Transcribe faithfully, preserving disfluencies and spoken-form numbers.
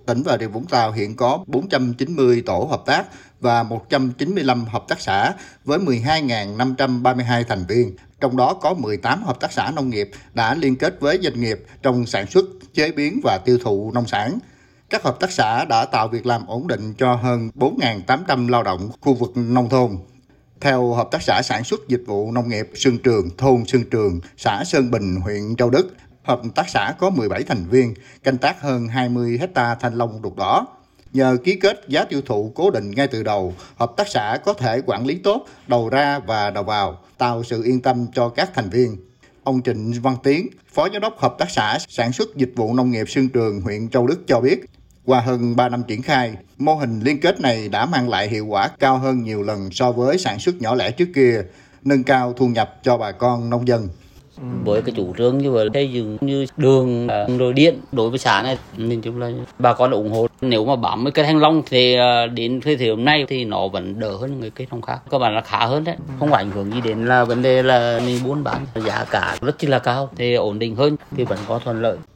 Tỉnh Bà Rịa Vũng Tàu hiện có bốn trăm chín mươi tổ hợp tác và một trăm chín mươi lăm hợp tác xã với mười hai nghìn năm trăm ba mươi hai thành viên. Trong đó có mười tám hợp tác xã nông nghiệp đã liên kết với doanh nghiệp trong sản xuất, chế biến và tiêu thụ nông sản. Các hợp tác xã đã tạo việc làm ổn định cho hơn bốn nghìn tám trăm lao động khu vực nông thôn. Theo Hợp tác xã Sản xuất Dịch vụ Nông nghiệp Xuân Trường, thôn Xuân Trường, xã Sơn Bình, huyện Châu Đức, hợp tác xã có mười bảy thành viên, canh tác hơn hai mươi héc ta thanh long ruột đỏ. Nhờ ký kết giá tiêu thụ cố định ngay từ đầu, hợp tác xã có thể quản lý tốt đầu ra và đầu vào, tạo sự yên tâm cho các thành viên. Ông Trịnh Văn Tiến, Phó Giám đốc Hợp tác xã Sản xuất Dịch vụ Nông nghiệp Xuân Trường, huyện Châu Đức cho biết, qua hơn ba năm triển khai, mô hình liên kết này đã mang lại hiệu quả cao hơn nhiều lần so với sản xuất nhỏ lẻ trước kia, nâng cao thu nhập cho bà con nông dân. Với cái chủ trương như vậy xây dựng như đường rồi điện đối với xã này, nhìn chung là bà con ủng hộ. Nếu mà bám với cây thanh long thì đến thời điểm này thì nó vẫn đỡ hơn người cây trồng khác, các bạn là khá hơn đấy, không ảnh hưởng gì đến là vấn đề là mình buôn bán, giá cả rất là cao thì ổn định hơn thì vẫn có thuận lợi.